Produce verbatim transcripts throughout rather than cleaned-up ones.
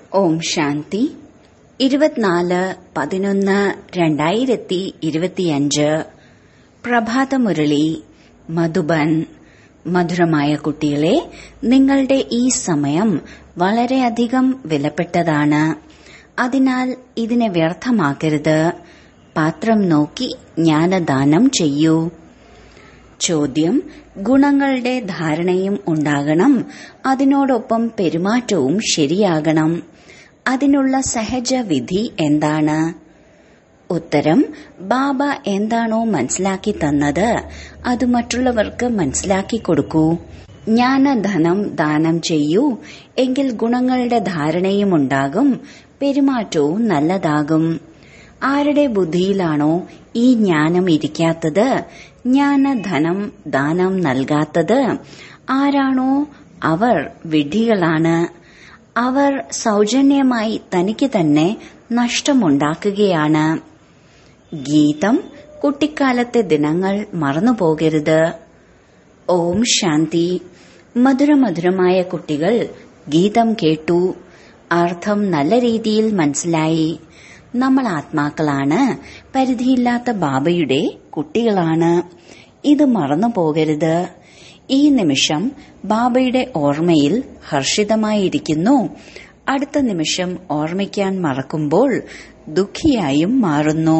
ഓം ശാന്തി. ഇരുപത്തിനാല് പതിനൊന്ന് രണ്ടായിരത്തി ഇരുപത്തിയഞ്ച് പ്രഭാതമുരളി മധുബൻ. മധുരമായ കുട്ടികളെ, നിങ്ങളുടെ ഈ സമയം വളരെയധികം വിലപ്പെട്ടതാണ്. അതിനാൽ ഇതിനെ വ്യർത്ഥമാക്കരുത്. പാത്രം നോക്കി ജ്ഞാനദാനം ചെയ്യൂ. ചോദ്യം: ഗുണങ്ങളുടെ ധാരണയും ഉണ്ടാകണം, അതിനോടൊപ്പം പെരുമാറ്റവും ശരിയാകണം. അതിനുള്ള സഹജ വിധി എന്താണ്? ഉത്തരം: ബാബ എന്താണോ മനസ്സിലാക്കി തന്നത് അത് മറ്റുള്ളവർക്ക് മനസ്സിലാക്കി കൊടുക്കൂ. ജ്ഞാനധനം ദാനം ചെയ്യൂ. എങ്കിൽ ഗുണങ്ങളുടെ ധാരണയും ഉണ്ടാകും, പെരുമാറ്റവും നല്ലതാകും. ആരുടെ ബുദ്ധിയിലാണോ ഈ ജ്ഞാനം ഇരിക്കാത്തത്, ജ്ഞാനധനം ദാനം നൽകാത്തത്, ആരാണോ അവർ വിഡ്ഢികളാണ്. അവർ സൗജന്യമായി തനിക്ക് തന്നെ നഷ്ടമുണ്ടാക്കുകയാണ്. ഗീതം: കുട്ടിക്കാലത്തെ ദിനങ്ങൾ മറന്നുപോകരുത്. ഓം ശാന്തി. മധുരമധുരമായ കുട്ടികൾ ഗീതം കേട്ടു. അർത്ഥം നല്ല രീതിയിൽ മനസ്സിലായി. നമ്മൾ ആത്മാക്കളാണ്, പരിധിയില്ലാത്ത ബാബയുടെ കുട്ടികളാണ്. ഇത് മറന്നു പോകരുത്. ഈ നിമിഷം ബാബയുടെ ഓർമ്മയിൽ ഹർഷിതമായിരിക്കുന്നു. അടുത്ത നിമിഷം ഓർമ്മിക്കാൻ മറക്കുമ്പോൾ ദുഃഖിയായും മാറുന്നു.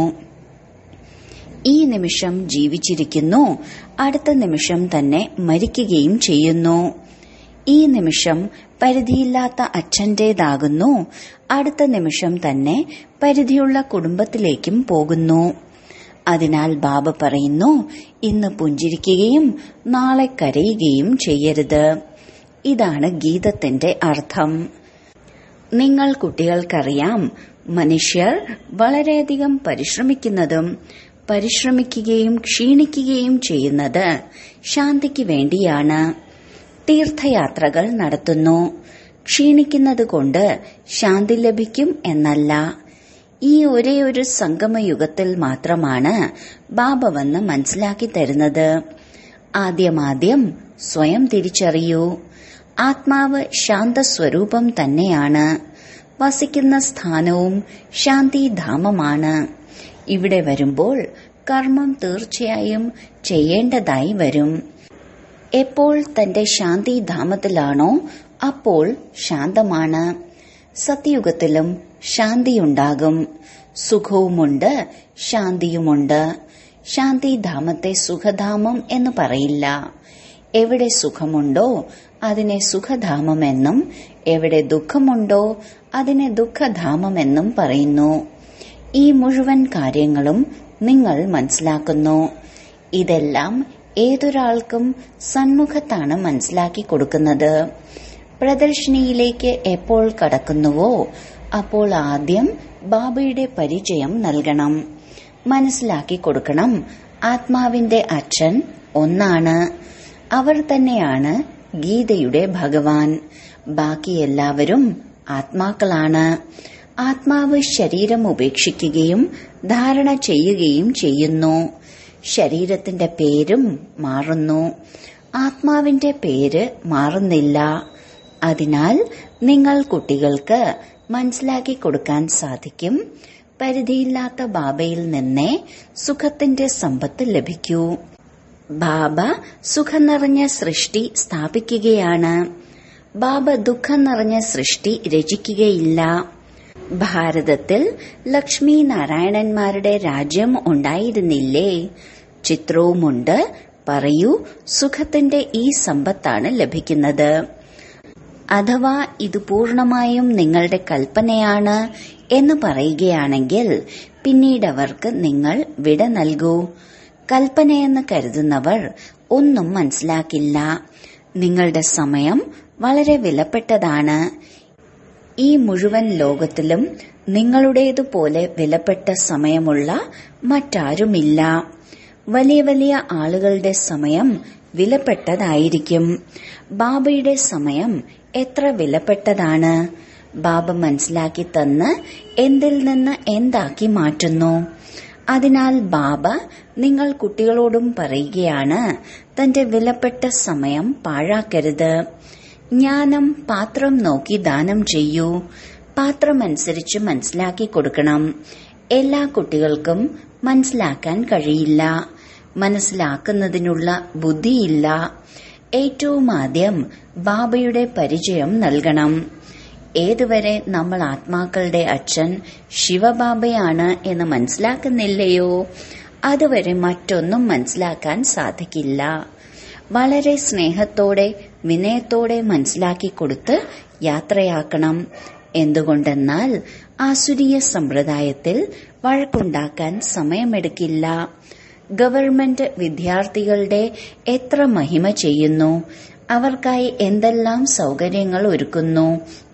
ഈ നിമിഷം ജീവിച്ചിരിക്കുന്നു, അടുത്ത നിമിഷം തന്നെ മരിക്കുകയും ചെയ്യുന്നു. ഈ നിമിഷം പരിധിയില്ലാത്ത അച്ഛന്റേതാകുന്നു, അടുത്ത നിമിഷം തന്നെ പരിധിയുള്ള കുടുംബത്തിലേക്കും പോകുന്നു. അതിനാൽ ബാബ പറയുന്നു, ഇന്ന് പുഞ്ചിരിക്കുകയും നാളെ കരയുകയും ചെയ്യരുത്. ഇതാണ് ഗീതത്തിന്റെ അർത്ഥം. നിങ്ങൾ കുട്ടികൾക്കറിയാം, മനുഷ്യർ വളരെയധികം പരിശ്രമിക്കുന്നതും പരിശ്രമിക്കുകയും ക്ഷീണിക്കുകയും ചെയ്യുന്നത് ശാന്തിക്ക് വേണ്ടിയാണ്. തീർത്ഥയാത്രകൾ നടത്തുന്നു. ക്ഷീണിക്കുന്നത് കൊണ്ട് ശാന്തി ലഭിക്കും എന്നല്ല. ഈ ഒരേ ഒരു സംഗമയുഗത്തിൽ മാത്രമാണ് ബാബ വന്ന് മനസ്സിലാക്കി തരുന്നത്. ആദ്യമാദ്യം സ്വയം തിരിച്ചറിയൂ. ആത്മാവ് ശാന്തസ്വരൂപം തന്നെയാണ്. വസിക്കുന്ന സ്ഥാനവും ശാന്തിധാമമാണ്. ഇവിടെ വരുമ്പോൾ കർമ്മം തീർച്ചയായും ചെയ്യേണ്ടതായി വരും. എപ്പോൾ തന്റെ ശാന്തിധാമത്തിലാണോ അപ്പോൾ ശാന്തമാണ്. സത്യയുഗത്തിലും ശാന്തിയുണ്ടാകും. സുഖവുമുണ്ട്, ശാന്തിയുമുണ്ട്. ശാന്തിധാമത്തെ സുഖധാമം എന്ന് പറയില്ല. എവിടെ സുഖമുണ്ടോ അതിനെ സുഖധാമമെന്നും എവിടെ ദുഃഖമുണ്ടോ അതിനെ ദുഃഖധാമമെന്നും പറയുന്നു. ഈ മുഴുവൻ കാര്യങ്ങളും നിങ്ങൾ മനസ്സിലാക്കുന്നു. ഇതെല്ലാം ഏതൊരാൾക്കും സന്മുഖത്താണ് മനസ്സിലാക്കി കൊടുക്കുന്നത്. പ്രദർശിനിയിലേക്ക് എപ്പോൾ കടക്കുന്നുവോ അപ്പോൾ ആദ്യം ബാബയുടെ പരിചയം നൽകണം. മനസ്സിലാക്കി കൊടുക്കണം, ആത്മാവിന്റെ അച്ഛൻ ഒന്നാണ്. അവർ തന്നെയാണ് ഗീതയുടെ ഭഗവാൻ. ബാക്കി എല്ലാവരും ആത്മാക്കളാണ്. ആത്മാവ് ശരീരം ഉപേക്ഷിക്കുകയും ധാരണ ചെയ്യുകയും ചെയ്യുന്നു. ശരീരത്തിന്റെ പേരും മാറുന്നു, ആത്മാവിന്റെ പേര് മാറുന്നില്ല. അതിനാൽ നിങ്ങൾ കുട്ടികൾക്ക് മനസ്സിലാക്കി കൊടുക്കാൻ സാധിക്കും, പരിധിയില്ലാത്ത ബാബയിൽ നിന്നേ സുഖത്തിന്റെ സമ്പത്ത് ലഭിക്കൂ. ബാബ സുഖം നിറഞ്ഞ സൃഷ്ടി സ്ഥാപിക്കുകയാണ്. ബാബ ദുഃഖം നിറഞ്ഞ സൃഷ്ടി രചിക്കുകയില്ല. ഭാരതത്തിൽ ലക്ഷ്മി നാരായണന്മാരുടെ രാജ്യം ഉണ്ടായിരുന്നില്ലേ? ചിത്രവുമുണ്ട്. പറയൂ, സുഖത്തിന്റെ ഈ സമ്പത്താണ് ലഭിക്കുന്നത്. അഥവാ ഇത് പൂർണമായും നിങ്ങളുടെ കൽപ്പനയാണ് എന്ന് പറയുകയാണെങ്കിൽ പിന്നീട് അവർക്ക് നിങ്ങൾ വിട നൽകൂ. കൽപ്പനയെന്ന് കരുതുന്നവർ ഒന്നും മനസ്സിലാക്കില്ല. നിങ്ങളുടെ സമയം വളരെ വിലപ്പെട്ടതാണ്. ഈ മുഴുവൻ ലോകത്തിലും നിങ്ങളുടേതുപോലെ വിലപ്പെട്ട സമയമുള്ള മറ്റാരുമില്ല. വലിയ വലിയ ആളുകളുടെ സമയം വിലപ്പെട്ടതായിരിക്കും. ബാബയുടെ സമയം എത്ര വിലപ്പെട്ടതാണ്. ബാബ മനസ്സിലാക്കി തന്ന് എന്തിൽ നിന്ന് എന്താക്കി മാറ്റുന്നു. അതിനാൽ ബാബ നിങ്ങൾ കുട്ടികളോടും പറയുകയാണ്, തന്റെ വിലപ്പെട്ട സമയം പാഴാക്കരുത്. ജ്ഞാനം പാത്രം നോക്കി ദാനം ചെയ്യൂ. പാത്രമനുസരിച്ച് മനസ്സിലാക്കി കൊടുക്കണം. എല്ലാ കുട്ടികൾക്കും മനസ്സിലാക്കാൻ കഴിയില്ല. മനസ്സിലാക്കുന്നതിനുള്ള ബുദ്ധിയില്ല. ഏറ്റവും ആദ്യം ബാബയുടെ പരിചയം നൽകണം. ഏതുവരെ നമ്മൾ ആത്മാക്കളുടെ അച്ഛൻ ശിവബാബയാണ് എന്ന് മനസ്സിലാക്കുന്നില്ലയോ, അതുവരെ മറ്റൊന്നും മനസ്സിലാക്കാൻ സാധിക്കില്ല. വളരെ സ്നേഹത്തോടെ വിനയത്തോടെ മനസ്സിലാക്കി കൊടുത്ത് യാത്രയാക്കണം. എന്തുകൊണ്ടെന്നാൽ ആസുരീയ സമ്പ്രദായത്തിൽ വഴക്കുണ്ടാക്കാൻ സമയമെടുക്കില്ല. ഗവൺമെന്റ് വിദ്യാർത്ഥികളുടെ എത്ര മഹിമ ചെയ്യുന്നു, അവർക്കായി എന്തെല്ലാം സൗകര്യങ്ങൾ ഒരുക്കുന്നു.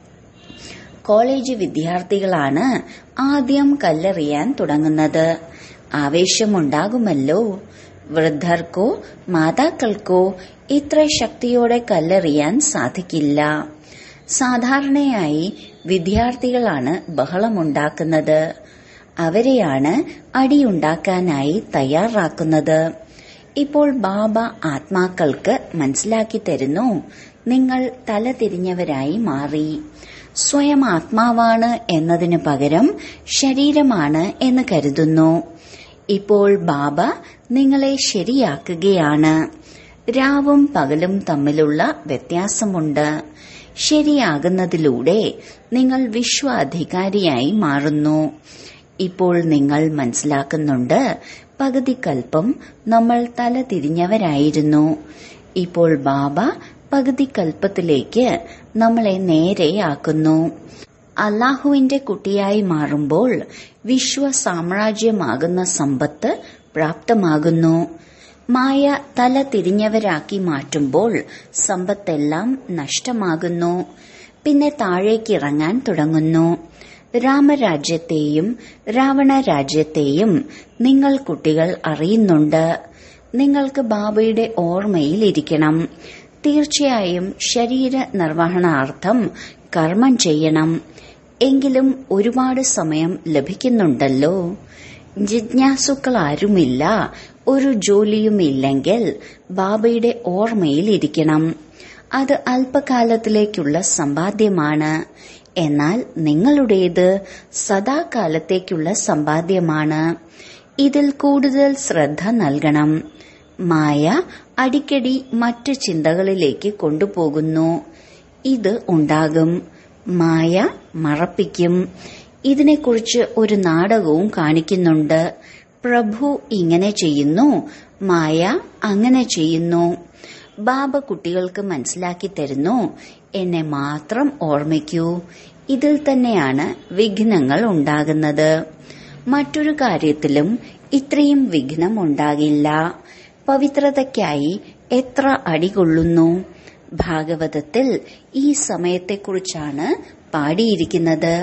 കോളേജ് വിദ്യാർത്ഥികളാണ് ആദ്യം കല്ലെറിയാൻ തുടങ്ങുന്നത്. ആവേശമുണ്ടാകുമല്ലോ. വൃദ്ധർക്കോ മാതാക്കൾക്കോ ഇത്ര ശക്തിയോടെ കല്ലെറിയാൻ സാധിക്കില്ല. സാധാരണയായി വിദ്യാർത്ഥികളാണ് ബഹളമുണ്ടാക്കുന്നത്. അവരെയാണ് അടിയുണ്ടാക്കാനായി തയ്യാറാക്കുന്നത്. ഇപ്പോൾ ബാബ ആത്മാക്കൾക്ക് മനസ്സിലാക്കി തരുന്നു, നിങ്ങൾ തല തിരിഞ്ഞവരായി മാറി. സ്വയം ആത്മാവാണ് എന്നതിനു പകരം ശരീരമാണ് എന്ന് കരുതുന്നു. ഇപ്പോൾ ബാബ നിങ്ങളെ ശരിയാക്കുകയാണ്. രാവും പകലും തമ്മിലുള്ള വ്യത്യാസമുണ്ട്. ശരിയാകുന്നതിലൂടെ നിങ്ങൾ വിശ്വാധികാരിയായി മാറുന്നു. ഇപ്പോൾ നിങ്ങൾ മനസ്സിലാക്കുന്നുണ്ട്, പകുതി കൽപ്പം നമ്മൾ തല തിരിഞ്ഞവരായിരുന്നു. ഇപ്പോൾ ബാബ പകുതി കൽപ്പത്തിലേക്ക് നമ്മളെ നേരെയാക്കുന്നു. അല്ലാഹുവിന്റെ കുട്ടിയായി മാറുമ്പോൾ വിശ്വ സാമ്രാജ്യമാകുന്ന സമ്പത്ത് പ്രാപ്തമാകുന്നു. മായ തല തിരിഞ്ഞവരാക്കി മാറ്റുമ്പോൾ സമ്പത്തെല്ലാം നഷ്ടമാകുന്നു. പിന്നെ താഴേക്കിറങ്ങാൻ തുടങ്ങുന്നു. രാമരാജ്യത്തെയും രാവണ രാജ്യത്തെയും നിങ്ങൾ കുട്ടികൾ അറിയുന്നുണ്ട്. നിങ്ങൾക്ക് ബാബയുടെ ഓർമ്മയിലിരിക്കണം. തീർച്ചയായും ശരീര നിർവഹണാർത്ഥം കർമ്മം ചെയ്യണം. എങ്കിലും ഒരുപാട് സമയം ലഭിക്കുന്നുണ്ടല്ലോ. ജിജ്ഞാസുക്കളാരുമില്ല, ഒരു ജോലിയുമില്ലെങ്കിൽ ബാബയുടെ ഓർമ്മയിലിരിക്കണം. അത് അല്പകാലത്തിലേക്കുള്ള സമ്പാദ്യമാണ്. എന്നാൽ നിങ്ങളുടേത് സദാകാലത്തേക്കുള്ള സമ്പാദ്യമാണ്. ഇതിൽ കൂടുതൽ ശ്രദ്ധ നൽകണം. മായ അടിക്കടി മറ്റു ചിന്തകളിലേക്ക് കൊണ്ടുപോകുന്നു. ഇത് ഉണ്ടാകും. മായ മറപ്പിക്കും. ഇതിനെക്കുറിച്ച് ഒരു നാടകവും കാണിക്കുന്നുണ്ട്. പ്രഭു ഇങ്ങനെ ചെയ്യുന്നു, മായ അങ്ങനെ ചെയ്യുന്നു. ബാബ കുട്ടികൾക്ക് മനസ്സിലാക്കി തരുന്നു, എന്നെ മാത്രം ഓർമ്മിക്കൂ. ഇതിൽ തന്നെയാണ് വിഘ്നങ്ങൾ ഉണ്ടാകുന്നത്. മറ്റൊരു കാര്യത്തിലും ഇത്രയും വിഘ്നം ഉണ്ടാകില്ല. പവിത്രതയ്ക്കായി എത്ര അടികൊള്ളുന്നു. ഭാഗവതത്തിൽ ഈ സമയത്തെക്കുറിച്ചാണ് പാടിയിരിക്കുന്നത്.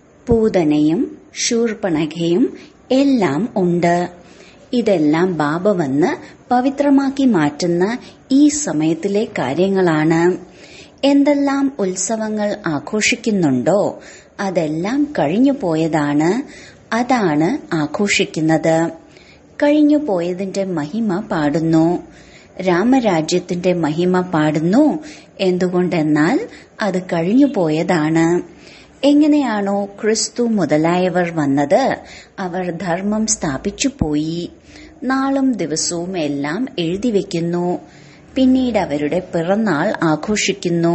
പൂതനയും ശൂർപ്പണഖയും എല്ലാം ഉണ്ട്. ഇതെല്ലാം ബാബ വന്ന് പവിത്രമാക്കി മാറ്റുന്ന ഈ സമയത്തിലെ കാര്യങ്ങളാണ്. എന്തെല്ലാം ഉത്സവങ്ങൾ ആഘോഷിക്കുന്നുണ്ടോ അതെല്ലാം കഴിഞ്ഞു പോയതാണ്. അതാണ് ആഘോഷിക്കുന്നത്. കഴിഞ്ഞു പോയതിന്റെ മഹിമ പാടുന്നു. രാമരാജ്യത്തിന്റെ മഹിമ പാടുന്നു. എന്തുകൊണ്ടെന്നാൽ അത് കഴിഞ്ഞു പോയതാണ്. എങ്ങനെയാണോ ക്രിസ്തു മുതലായവർ വന്നത്, അവർ ധർമ്മം സ്ഥാപിച്ചു പോയി. നാളും ദിവസവും എല്ലാം എഴുതിവെക്കുന്നു. പിന്നീട് അവരുടെ പിറന്നാൾ ആഘോഷിക്കുന്നു.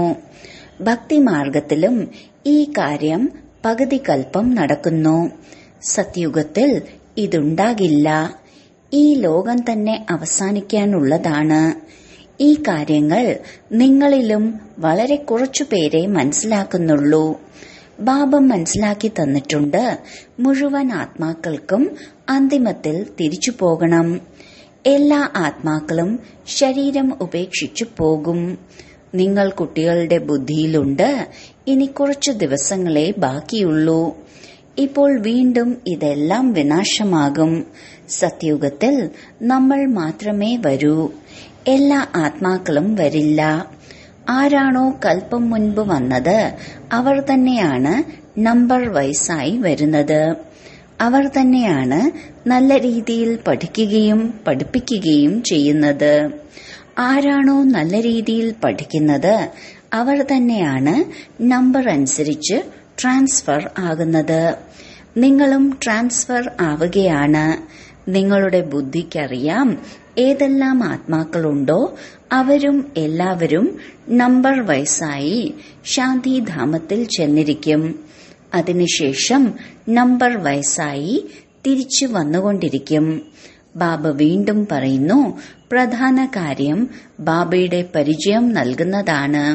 ഭക്തിമാർഗത്തിലും ഈ കാര്യം പകുതി കൽപ്പം നടക്കുന്നു. സത്യുഗത്തിൽ ഇതുണ്ടാകില്ല. ഈ ലോകം തന്നെ അവസാനിക്കാനുള്ളതാണ്. ഈ കാര്യങ്ങൾ നിങ്ങളിലും വളരെ കുറച്ചുപേരെ മനസ്സിലാക്കുന്നുള്ളൂ. ബാബ മനസ്സിലാക്കി തന്നിട്ടുണ്ട്, മുഴുവൻ ആത്മാക്കൾക്കും അന്തിമത്തിൽ തിരിച്ചു പോകണം. എല്ലാ ആത്മാക്കളും ശരീരം ഉപേക്ഷിച്ചു പോകും. നിങ്ങൾ കുട്ടികളുടെ ബുദ്ധിയിലുണ്ട്, ഇനി കുറച്ചു ദിവസങ്ങളെ ബാക്കിയുള്ളൂ. ഇപ്പോൾ വീണ്ടും ഇതെല്ലാം വിനാശമാകും. സത്യുഗത്തിൽ നമ്മൾ മാത്രമേ വരൂ. എല്ലാ ആത്മാക്കളും വരില്ല. ആരാണോ കൽപ്പം മുൻപ് വന്നത് അവർ തന്നെയാണ് നമ്പർ വൈസായി വരുന്നത്. അവർ തന്നെയാണ് നല്ല രീതിയിൽ പഠിക്കുകയും പഠിപ്പിക്കുകയും ചെയ്യുന്നത്. ആരാണോ നല്ല രീതിയിൽ പഠിക്കുന്നത് അവർ തന്നെയാണ് നമ്പർ അനുസരിച്ച് ട്രാൻസ്ഫർ ആകുന്നത്. നിങ്ങളും ട്രാൻസ്ഫർ ആവുകയാണ്. നിങ്ങളുടെ ബുദ്ധിക്കറിയാം ഏതെല്ലാം ആത്മാക്കളുണ്ടോ അവരും എല്ലാവരും നമ്പർ വൈസായി ശാന്തിധാമത്തിൽ ചെന്നിരിക്കും. അതിനുശേഷം നമ്പർ വൈസായി തിരിച്ചു വന്നുകൊണ്ടിരിക്കും. ബാബ വീണ്ടും പറയുന്നു, പ്രധാന കാര്യം ബാബയുടെ പരിചയം നൽകുന്നതാണ്.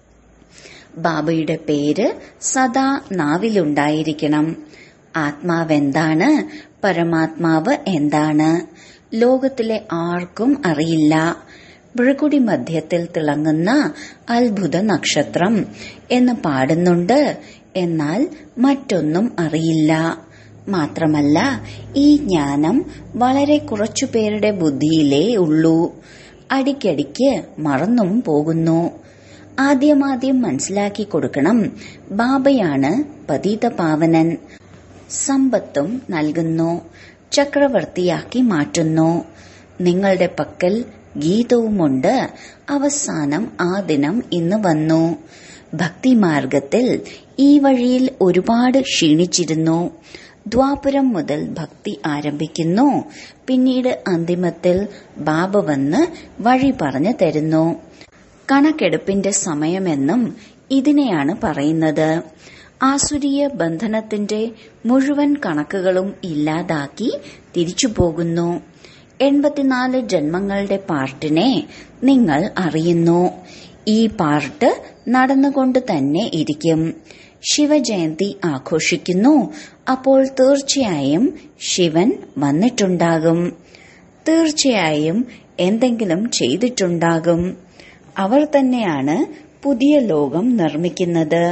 ബാബയുടെ പേര് സദാ നാവിലുണ്ടായിരിക്കണം. ആത്മാവെന്താണ്, പരമാത്മാവ് എന്താണ്, ലോകത്തിലെ ആർക്കും അറിയില്ല. ഭൃകുടി മധ്യത്തിൽ തിളങ്ങുന്ന അത്ഭുത നക്ഷത്രം എന്ന് പാടുന്നുണ്ട്, എന്നാൽ മറ്റൊന്നും അറിയില്ല. മാത്രമല്ല, ഈ ജ്ഞാനം വളരെ കുറച്ചുപേരുടെ ബുദ്ധിയിലേ ഉള്ളൂ. അടിക്കടിക്ക് മറന്നും പോകുന്നു. ആദ്യമാദ്യം മനസ്സിലാക്കി കൊടുക്കണം, ബാബയാണ് പതിതപാവനൻ. സമ്പത്തും നൽകുന്നു, ചക്രവർത്തിയാക്കി മാറ്റുന്നു. നിങ്ങളുടെ പക്കൽ ഗീതവുമുണ്ട്. അവസാനം ആ ദിനം ഇന്ന് വന്നു. ഭക്തിമാർഗത്തിൽ ഈ വഴിയിൽ ഒരുപാട് ക്ഷീണിച്ചിരുന്നു. ദ്വാപരം മുതൽ ഭക്തി ആരംഭിക്കുന്നു. പിന്നീട് അന്തിമത്തിൽ ബാബ വന്ന് വഴി പറഞ്ഞു തരുന്നു. കണക്കെടുപ്പിന്റെ സമയമെന്നും ഇതിനെയാണ് പറയുന്നത്. ആസുരീയ ബന്ധനത്തിന്റെ മുഴുവൻ കണക്കുകളും ഇല്ലാതാക്കി തിരിച്ചു പോകുന്നു. എൺപത്തിനാല് ജന്മങ്ങളുടെ പാർട്ടിനെ നിങ്ങൾ അറിയുന്നു. ഈ പാർട്ട് നടന്നുകൊണ്ട് തന്നെ ഇരിക്കും. ശിവജയന്തി ആഘോഷിക്കുന്നു. അപ്പോൾ തീർച്ചയായും ശിവൻ വന്നിട്ടുണ്ടാകും. തീർച്ചയായും എന്തെങ്കിലും ചെയ്തിട്ടുണ്ടാകും. അവർ തന്നെയാണ് പുതിയ ലോകം നിർമ്മിക്കുന്നത്.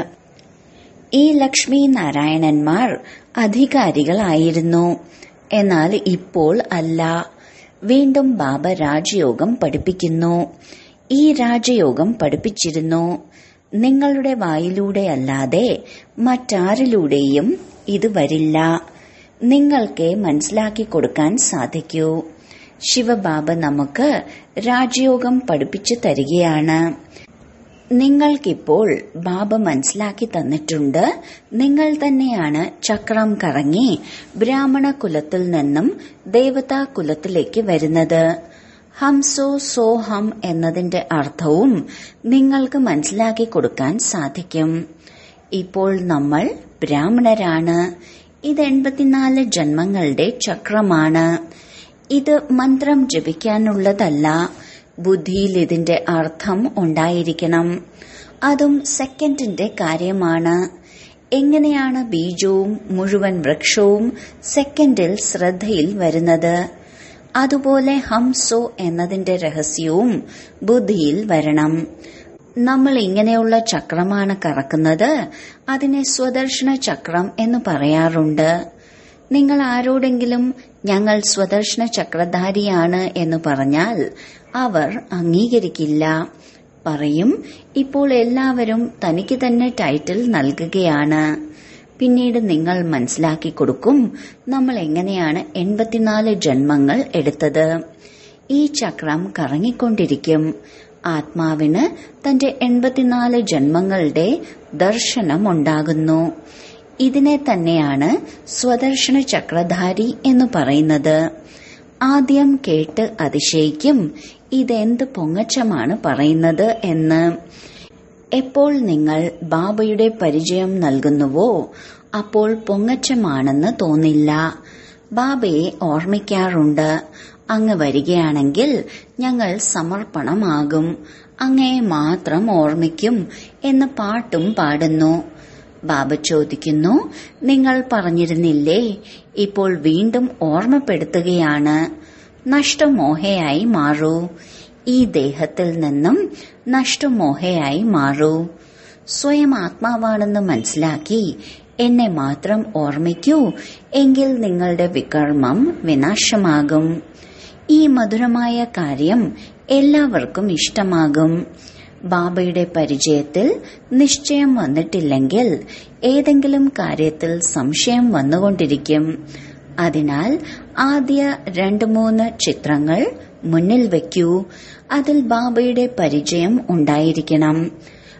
ഈ ലക്ഷ്മി നാരായണന്മാർ അധികാരികളായിരുന്നു. എന്നാൽ ഇപ്പോൾ അല്ല. വീണ്ടും ബാബ രാജയോഗം പഠിപ്പിക്കുന്നു. ഈ രാജയോഗം പഠിപ്പിച്ചിരുന്നു. നിങ്ങളുടെ വായിലൂടെയല്ലാതെ മറ്റാരിലൂടെയും ഇത് വരില്ല. നിങ്ങൾക്കേ മനസ്സിലാക്കി കൊടുക്കാൻ സാധിക്കൂ. ശിവബാബ നമുക്ക് രാജയോഗം പഠിപ്പിച്ചു തരികയാണ്. നിങ്ങൾക്കിപ്പോൾ ബാബ മനസ്സിലാക്കി തന്നിട്ടുണ്ട്. നിങ്ങൾ തന്നെയാണ് ചക്രം കറങ്ങി ബ്രാഹ്മണ കുലത്തിൽ നിന്നും ദേവതാ കുലത്തിലേക്ക് വരുന്നത്. ഹംസോ സോഹം എന്നതിന്റെ അർത്ഥവും നിങ്ങൾക്ക് മനസ്സിലാക്കി കൊടുക്കാൻ സാധിക്കും. ഇപ്പോൾ നമ്മൾ ബ്രാഹ്മണരാണ്. ഇത് എൺപത്തിനാല് ജന്മങ്ങളുടെ ചക്രമാണ്. ഇത് മന്ത്രം ജപിക്കാനുള്ളതല്ല. ബുദ്ധിയിൽ ഇതിന്റെ അർത്ഥം ഉണ്ടായിരിക്കണം. അതും സെക്കൻഡിന്റെ കാര്യമാണ്. എങ്ങനെയാണ് ബീജവും മുഴുവൻ വൃക്ഷവും സെക്കൻഡിൽ ശ്രദ്ധയിൽ വരുന്നത്, അതുപോലെ ഹംസോ എന്നതിന്റെ രഹസ്യവും ബുദ്ധിയിൽ വരണം. നമ്മൾ ഇങ്ങനെയുള്ള ചക്രമാണ് കറക്കുന്നത്. അതിനെ സ്വദർശന ചക്രം എന്ന് പറയാറുണ്ട്. നിങ്ങൾ ആരോടെങ്കിലും ഞങ്ങൾ സ്വദർശന ചക്രധാരിയാണ് എന്ന് പറഞ്ഞാൽ അവർ അംഗീകരിക്കില്ല. പറയും, ഇപ്പോൾ എല്ലാവരും തനിക്ക് തന്നെ ടൈറ്റിൽ നൽകുകയാണ്. പിന്നീട് നിങ്ങൾ മനസ്സിലാക്കി കൊടുക്കും നമ്മൾ എങ്ങനെയാണ് എൺപത്തിനാല് ജന്മങ്ങൾ എടുത്തത്. ഈ ചക്രം കറങ്ങിക്കൊണ്ടിരിക്കും. ആത്മാവിന് തന്റെ എൺപത്തിനാല് ജന്മങ്ങളുടെ ദർശനമുണ്ടാകുന്നു. ഇതിനെ തന്നെയാണ് സ്വദർശന ചക്രധാരി എന്ന് പറയുന്നത്. ആദ്യം കേട്ട് അതിശയിക്കും, ഇതെന്ത് പൊങ്ങച്ചമാണ് പറയുന്നത് എന്ന്. എപ്പോൾ നിങ്ങൾ ബാബയുടെ പരിചയം നൽകുന്നുവോ അപ്പോൾ പൊങ്ങച്ചമാണെന്ന് തോന്നില്ല. ബാബയെ ഓർമ്മിക്കാറുണ്ട്. അങ്ങ് വരികയാണെങ്കിൽ ഞങ്ങൾ സമർപ്പണമാകും, അങ്ങയെ മാത്രം ഓർമ്മിക്കും എന്ന് പാട്ടും പാടുന്നു. ബാബ ചോദിക്കുന്നു, നിങ്ങൾ പറഞ്ഞിരുന്നില്ലേ? ഇപ്പോൾ വീണ്ടും ഓർമ്മപ്പെടുത്തുകയാണ്. നഷ്ടമോഹയായി മാറൂ. ഈ ദേഹത്തിൽ നിന്നും നഷ്ടമോഹയായി മാറൂ. സ്വയം ആത്മാവാണെന്ന് മനസ്സിലാക്കി എന്നെ മാത്രം ഓർമ്മിക്കൂ. എങ്കിൽ നിങ്ങളുടെ വികർമ്മം വിനാശമാകും. ഈ മധുരമായ കാര്യം എല്ലാവർക്കും ഇഷ്ടമാകും. ബാബയുടെ പരിചയത്തിൽ നിശ്ചയം വന്നിട്ടില്ലെങ്കിൽ ഏതെങ്കിലും കാര്യത്തിൽ സംശയം വന്നുകൊണ്ടിരിക്കും. അതിനാൽ ആദ്യ രണ്ട് മൂന്ന് ചിത്രങ്ങൾ മുന്നിൽ വയ്ക്കൂ. അതിൽ ബാബയുടെ പരിചയം ഉണ്ടായിരിക്കണം.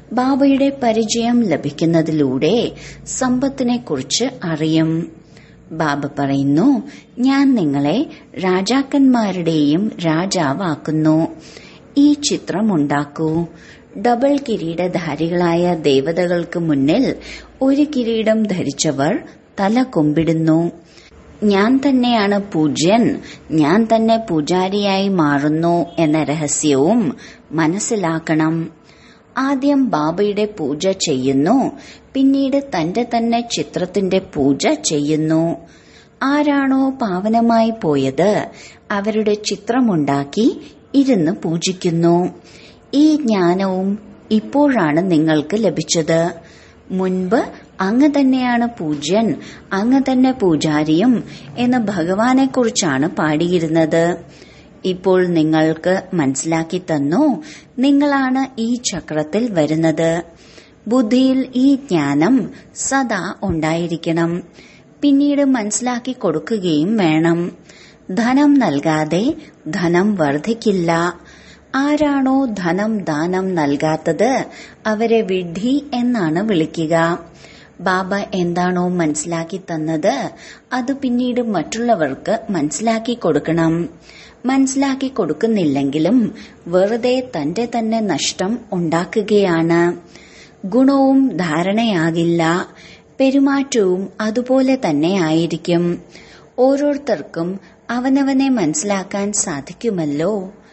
ബാബയുടെ പരിചയം ലഭിക്കുന്നതിലൂടെ സമ്പത്തിനെക്കുറിച്ച് അറിയും. ബാബ പറയുന്നു, ഞാൻ നിങ്ങളെ രാജാക്കന്മാരുടെയും രാജാവാക്കുന്നു. ഈ ചിത്രമുണ്ടാക്കൂ. ഡബിൾ കിരീടധാരികളായ ദേവതകൾക്ക് മുന്നിൽ ഒരു കിരീടം ധരിച്ചവർ തല കുമ്പിടുന്നു. ഞാൻ തന്നെയാണ് പൂജ്യൻ, ഞാൻ തന്നെ പൂജാരിയായി മാറുന്നു എന്ന രഹസ്യവും മനസ്സിലാക്കണം. ആദ്യം ബാബയുടെ പൂജ ചെയ്യുന്നു, പിന്നീട് തന്റെ തന്നെ ചിത്രത്തിന്റെ പൂജ ചെയ്യുന്നു. ആരാണോ പാവനമായി പോയത് അവരുടെ ചിത്രമുണ്ടാക്കി ഇരുന്ന് പൂജിക്കുന്നു. ഈ ജ്ഞാനവും ഇപ്പോഴാണ് നിങ്ങൾക്ക് ലഭിച്ചത്. മുൻപ് അങ്ങ് തന്നെയാണ് പൂജ്യൻ, അങ്ങ് തന്നെ പൂജാരിയും എന്ന് ഭഗവാനെക്കുറിച്ചാണ് പാടിയിരുന്നത്. ഇപ്പോൾ നിങ്ങൾക്ക് മനസ്സിലാക്കി തന്നു, നിങ്ങളാണ് ഈ ചക്രത്തിൽ വരുന്നത്. ബുദ്ധിയിൽ ഈ ജ്ഞാനം സദാ ഉണ്ടായിരിക്കണം. പിന്നീട് മനസ്സിലാക്കി കൊടുക്കുകയും വേണം. ധനം നൽകാതെ ധനം വർദ്ധിക്കില്ല. ആരാണോ ധനം ദാനം നൽകാത്തത് അവരെ വിഡ്ഢി എന്നാണ് വിളിക്കുക. ബാബ എന്താണോ മനസ്സിലാക്കി തന്നത് അത് പിന്നീട് മറ്റുള്ളവർക്ക് മനസ്സിലാക്കി കൊടുക്കണം. മനസ്സിലാക്കി കൊടുക്കുന്നില്ലെങ്കിലും വെറുതെ തന്റെ തന്നെ നഷ്ടം ഉണ്ടാക്കുകയാണ്. ഗുണവും ധാരണയാകില്ല, പെരുമാറ്റവും അതുപോലെ തന്നെ ആയിരിക്കും. ഓരോരുത്തർക്കും അവനവനെ മനസ്സിലാക്കാൻ സാധിക്കുമല്ലോ.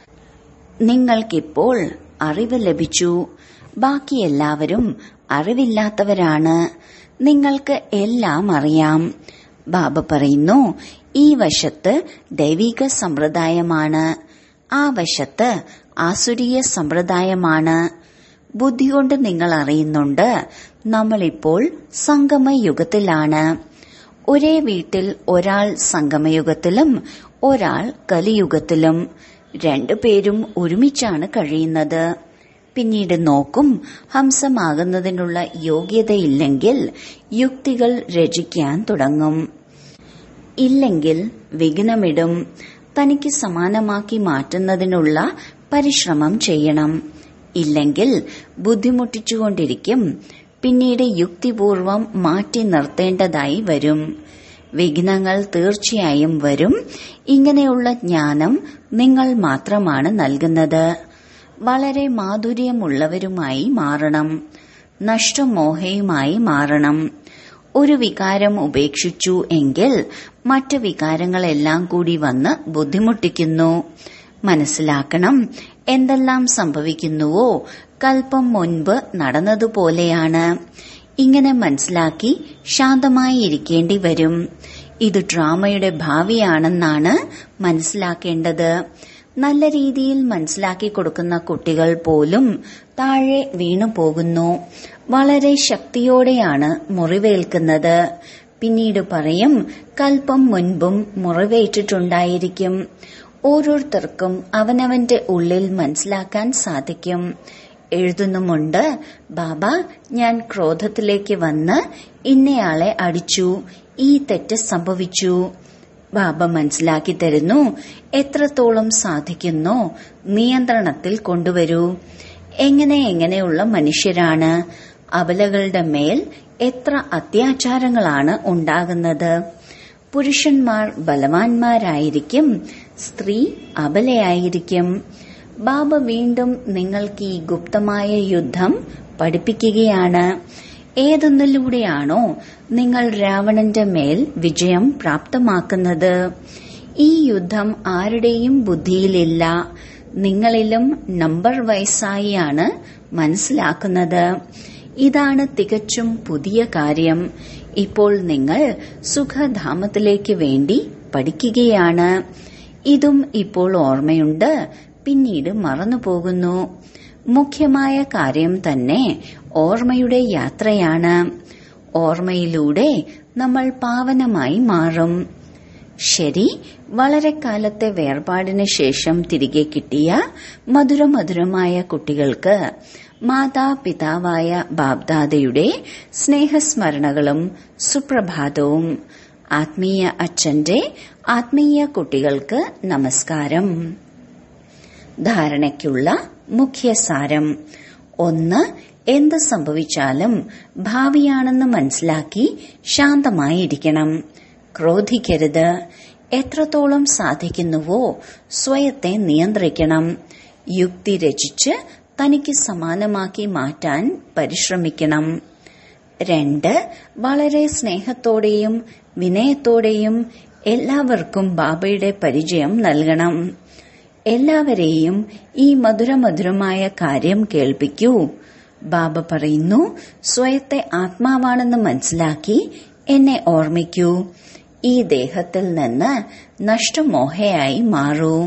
നിങ്ങൾക്കിപ്പോൾ അറിവ് ലഭിച്ചു. ബാക്കി എല്ലാവരും അറിവില്ലാത്തവരാണ്. നിങ്ങൾക്ക് എല്ലാം അറിയാം. ബാബ പറയുന്നു, ഈ വശത്ത് ദൈവിക സമ്പ്രദായമാണ്, ആ വശത്ത് ആസുരീയ സമ്പ്രദായമാണ്. ബുദ്ധി കൊണ്ട് നിങ്ങൾ അറിയുന്നുണ്ട് നമ്മളിപ്പോൾ സംഗമയുഗത്തിലാണ്. ഒരേ വീട്ടിൽ ഒരാൾ സംഗമയുഗത്തിലും ഒരാൾ കലിയുഗത്തിലും. രണ്ടുപേരും ഒരുമിച്ചാണ് കഴിയുന്നത്. പിന്നീട് നോക്കും, ഹംസമാകുന്നതിനുള്ള യോഗ്യതയില്ലെങ്കിൽ യുക്തികൾ രചിക്കാൻ തുടങ്ങും. ഇല്ലെങ്കിൽ വിഘ്നമിടും. തനിക്ക് സമാനമാക്കി മാറ്റുന്നതിനുള്ള പരിശ്രമം ചെയ്യണം. ഇല്ലെങ്കിൽ ബുദ്ധിമുട്ടിച്ചുകൊണ്ടിരിക്കും. പിന്നീട് യുക്തിപൂർവം മാറ്റി നിർത്തേണ്ടതായി വരും. വിഘ്നങ്ങൾ തീർച്ചയായും വരും. ഇങ്ങനെയുള്ള ജ്ഞാനം നിങ്ങൾ മാത്രമാണ് നൽകുന്നത്. വളരെ മാധുര്യമുള്ളവരുമായി മാറണം. നഷ്ടമോഹയുമായി മാറണം. ഒരു വികാരം ഉപേക്ഷിച്ചു എങ്കിൽ മറ്റ് വികാരങ്ങളെല്ലാം കൂടി വന്ന് ബുദ്ധിമുട്ടിക്കുന്നു. മനസ്സിലാക്കണം, എന്തെല്ലാം സംഭവിക്കുന്നുവോ കൽപ്പം മുൻപ് നടന്നതുപോലെയാണ്. ഇങ്ങനെ മനസ്സിലാക്കി ശാന്തമായി ഇരിക്കേണ്ടി വരും. ഇത് ഡ്രാമയുടെ ഭാവിയാണെന്നാണ് മനസ്സിലാക്കേണ്ടത്. നല്ല രീതിയിൽ മനസ്സിലാക്കി കൊടുക്കുന്ന കുട്ടികൾ പോലും താഴെ വീണു പോകുന്നു. വളരെ ശക്തിയോടെയാണ് മുറിവേൽക്കുന്നത്. പിന്നീട് പറയും, കൽപ്പം മുൻപും മുറിവേറ്റിട്ടുണ്ടായിരിക്കും. ഓരോരുത്തർക്കും അവനവന്റെ ഉള്ളിൽ മനസ്സിലാക്കാൻ സാധിക്കും. എഴുതുന്നുമുണ്ട്, ബാബ, ഞാൻ ക്രോധത്തിലേക്ക് വന്ന് ഇന്നയാളെ അടിച്ചു, ഈ തെറ്റ് സംഭവിച്ചു. ബാബ മനസ്സിലാക്കി തരുന്നു, എത്രത്തോളം സാധിക്കുന്നോ നിയന്ത്രണത്തിൽ കൊണ്ടുവരൂ. എങ്ങനെ എങ്ങനെയുള്ള മനുഷ്യരാണ്, അബലകളുടെ മേൽ എത്ര അത്യാചാരങ്ങളാണ് ഉണ്ടാകുന്നത്. പുരുഷന്മാർ ബലവാന്മാരായിരിക്കും, സ്ത്രീ അബലയായിരിക്കും. ബാബ വീണ്ടും നിങ്ങൾക്ക് ഈ ഗുപ്തമായ യുദ്ധം പഠിപ്പിക്കുകയാണ്. ഏതൊന്നിലൂടെയാണോ നിങ്ങൾ രാവണന്റെ മേൽ വിജയം പ്രാപ്തമാക്കുന്നത്? ഈ യുദ്ധം ആരുടെയും ബുദ്ധിയിലില്ല, നിങ്ങളിലും നമ്പർ വൈസായിയാണ് മനസ്സിലാക്കുന്നത്. ഇതാണ് തികച്ചും പുതിയ കാര്യം. ഇപ്പോൾ നിങ്ങൾ സുഖധാമത്തിലേക്ക് വേണ്ടി പഠിക്കുകയാണ്. ഇതും ഇപ്പോൾ ഓർമ്മയുണ്ട്, പിന്നീട് മറന്നുപോകുന്നു. മുഖ്യമായ കാര്യം തന്നെ ഓർമ്മയുടെ യാത്രയാണ്. ഓർമ്മയിലൂടെ നമ്മൾ പാവനമായി മാറും. ശരി, വളരെ കാലത്തെ വേർപാടിന് ശേഷം തിരികെ കിട്ടിയ മധുരമധുരമായ കുട്ടികൾക്ക് മാതാപിതാവായ ബാബ്ദാദയുടെ സ്നേഹസ്മരണകളും സുപ്രഭാതവും. ആത്മീയ അച്ഛന്റെ ആത്മീയ കുട്ടികൾക്ക് നമസ്കാരം. ധാരണയ്ക്കുള്ള മുഖ്യസാരം: ഒന്ന്, എന്ത് സംഭവിച്ചാലും ഭാവിയാണെന്ന് മനസ്സിലാക്കി ശാന്തമായിരിക്കണം. ക്രോധിക്കരുത്. എത്രത്തോളം സാധിക്കുന്നുവോ സ്വയത്തെ നിയന്ത്രിക്കണം. യുക്തി രചിച്ച് തനിക്ക് സമാനമാക്കി മാറ്റാൻ പരിശ്രമിക്കണം. രണ്ട്, വളരെ സ്നേഹത്തോടെയും വിനയത്തോടെയും എല്ലാവർക്കും ബാബയുടെ പരിചയം നൽകണം. എല്ലാവരെയും ഈ മധുരമധുരമായ കാര്യം കേൾപ്പിക്കൂ. ബാബ പറയുന്നു, സ്വയത്തെ ആത്മാവാണെന്ന് മനസ്സിലാക്കി എന്നെ ഓർമ്മിക്കൂ. ഈ ദേഹത്തിൽ നിന്ന് നഷ്ടമോഹയായി മാറൂ.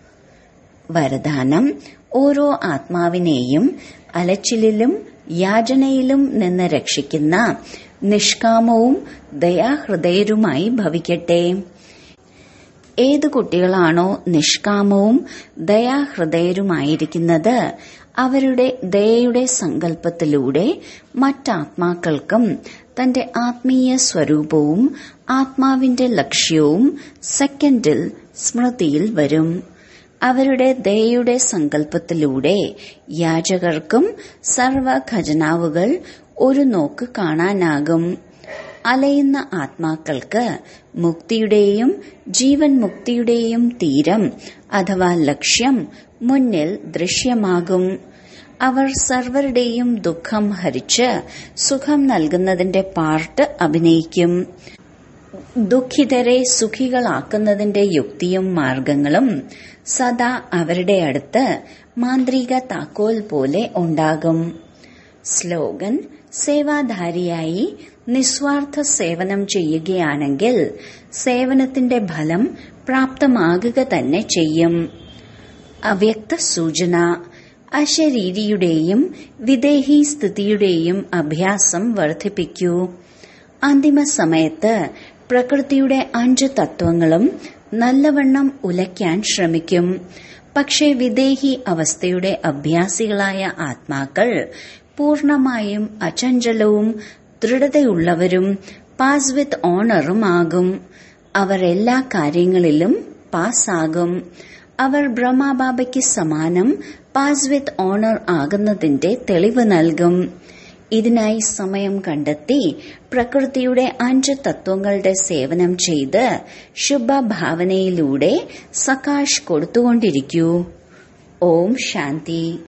വരദാനം: ഓരോ ആത്മാവിനെയും അലച്ചിലിലും യാചനയിലും നിന്ന് രക്ഷിക്കുന്ന നിഷ്കാമവും ദയാഹൃദയരുമായി ഭവിക്കട്ടെ. ഏതു കുട്ടികളാണോ നിഷ്കാമവും ദയാഹൃദയരുമായിരിക്കുന്നത്, അവരുടെ ദയയുടെ സങ്കല്പത്തിലൂടെ മറ്റാത്മാക്കൾക്കും തന്റെ ആത്മീയ സ്വരൂപവും ആത്മാവിന്റെ ലക്ഷ്യവും സെക്കൻഡിൽ സ്മൃതിയിൽ വരും. അവരുടെ ദയയുടെ സങ്കല്പത്തിലൂടെ യാചകർക്കും സർവ ഖജനാവുകൾ ഒരു നോക്ക് കാണാനാകും. അലയുന്ന ആത്മാക്കൾക്ക് മുക്തിയുടെയും ജീവൻ മുക്തിയുടെയും തീരം അഥവാ ലക്ഷ്യം മുന്നിൽ ദൃശ്യമാകും. അവർ സർവരുടെയും ദുഃഖം ഹരിച്ച് സുഖം നൽകുന്നതിന്റെ പാർട്ട് അഭിനയിക്കും. ദുഃഖിതരെ സുഖികളാക്കുന്നതിന്റെ യുക്തിയും മാർഗങ്ങളും സദാ അവരുടെ അടുത്ത് മാന്ത്രിക താക്കോൽ പോലെ ഉണ്ടാകും. സ്ലോഗൻ: സേവാധാരിയായി നിസ്വാർത്ഥ സേവനം ചെയ്യുകയാണെങ്കിൽ സേവനത്തിന്റെ ഫലം പ്രാപ്തമാകുക തന്നെ ചെയ്യും. അവ്യക്ത സൂചന: അശരീരിയുടെയും വിദേഹി സ്ഥിതിയുടെയും അഭ്യാസം വർദ്ധിപ്പിക്കൂ. അന്തിമ സമയത്ത് പ്രകൃതിയുടെ അഞ്ച് തത്വങ്ങളും നല്ലവണ്ണം ഉലയ്ക്കാൻ ശ്രമിക്കും. പക്ഷേ വിദേഹി അവസ്ഥയുടെ അഭ്യാസികളായ ആത്മാക്കൾ പൂർണമായും അചഞ്ചലവും ദൃഢതയുള്ളവരും പാസ് വിത്ത് ഓണറുമാകും. അവർ എല്ലാ കാര്യങ്ങളിലും പാസ്സാകും. അവർ ബ്രഹ്മബാബയ്ക്ക് സമാനം പാസ് വിത്ത് ഓണർ ആകുന്നതിന്റെ തെളിവ് നൽകും. ഇതിനായി സമയം കണ്ടെത്തി പ്രകൃതിയുടെ അഞ്ച് തത്വങ്ങളുടെ സേവനം ചെയ്ത് ശുഭഭാവനയിലൂടെ സകാശ് കൊടുത്തുകൊണ്ടിരിക്കൂ. ഓം ശാന്തി.